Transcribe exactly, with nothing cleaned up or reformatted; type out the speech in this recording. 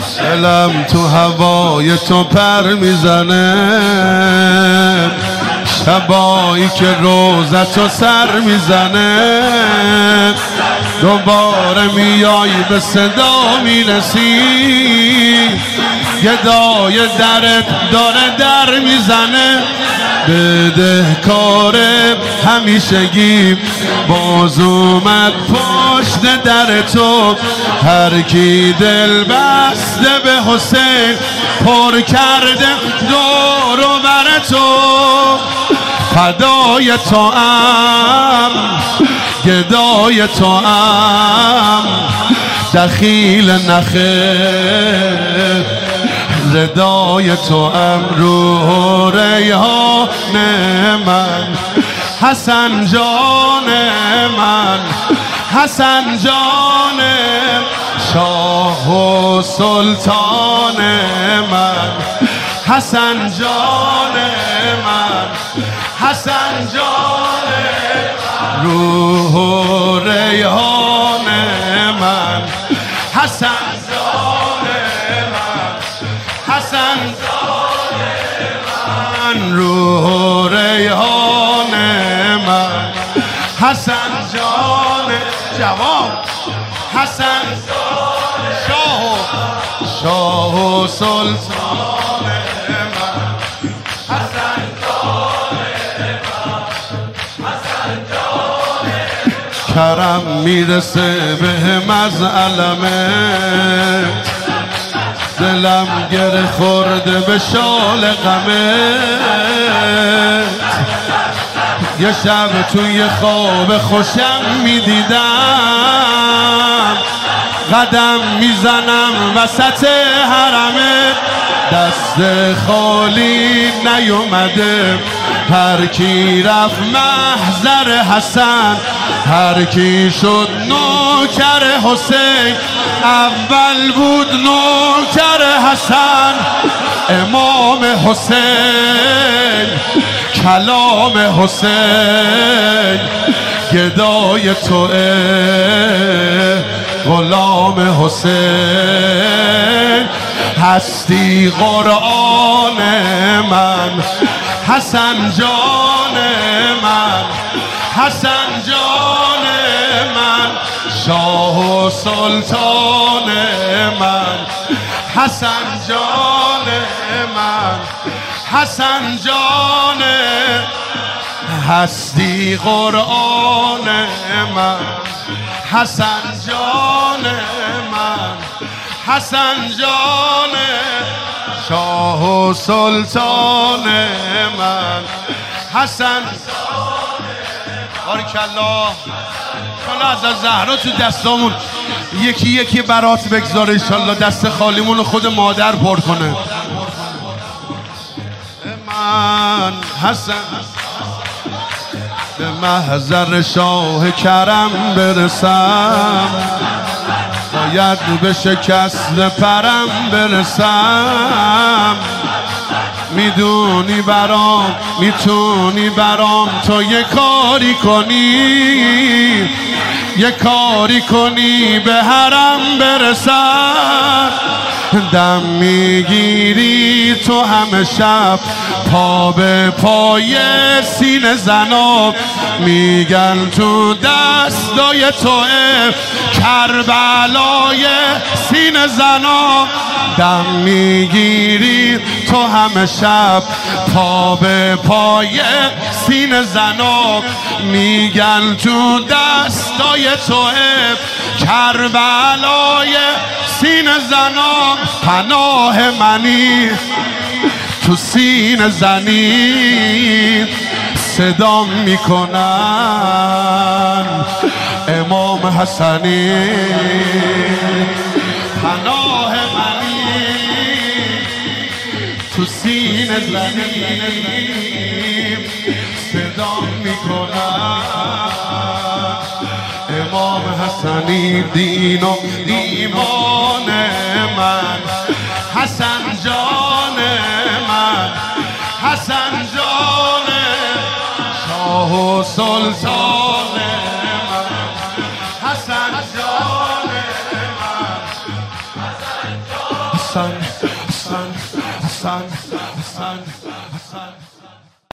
دلم تو هوای تو پر میزنه، شبایی که روزتو سر میزنه، دوباره میای به صدا میرسی، گدای درت داره در میزنه، بدهکار همیشگی باز اومد پشت در تو، هر کی دل بسته به حسین پر کرده دور و بر تو، فدای تو ام گدای تو ام دخیل نخه، ردای تو ام روح ریحان من، حسن جان من، حسن جان شاه و سلطان من، حسن جان من، حسن جان روح و ریحان من، حسن جان من، حسن جان من، روح و ریحان من، حسن جان جوان، حسن جان شاه شاه و سلطان من، حسن جان من، حسن جان کرم میرسه بهم از علمت، دلم گره خورده به شال غمت، یه شب توی خواب خوشم میدیدم، قدم میزنم وسط حرمت، دست خالی نیومده، هر کی رفت محضر حسن، هر کی شد نوکر حسین، اول بود نوکر حسن، امام حسین کلام حسین، گدای توئه غلام حسین، هستی قرآن من، حسن جان من، حسن جان من، شاه و سلطان من، حسن جان من، حسن جان هستی قرآن من، حسن جان من، حسن جان شاه و سلطان من، حسن بارکالله. حالا از زهرا تو دستامون یکی یکی برات بگذاره، انشالله دست خالیمون رو خود مادر پر کنه. من حسن به محضر شاه کرم برسم، باید به شکست پرم برسم، میدونی برام میتونی برام تو یه کاری کنی، یه کاری کنی به حرم برسم، دم میگیری تو همه شب پا به پای سینه زنا، میگن تو دستای توئه کربلای سینه زنا، دم میگیری تو همه شب پا به پای سینه زنا، میگن تو دستای توئه کربلای سینه زنا، پناه منی تو سینه زنی، صدام میکنن امام حسنی، پناه منی تو سینه زنی، صدام میکنن امام حسنی، دین و ایمان من، حسن جان من، حسن جان شاه و سلطان من، حسن جان من، Hassan, Hassan, Hassan, Hassan, Hassan.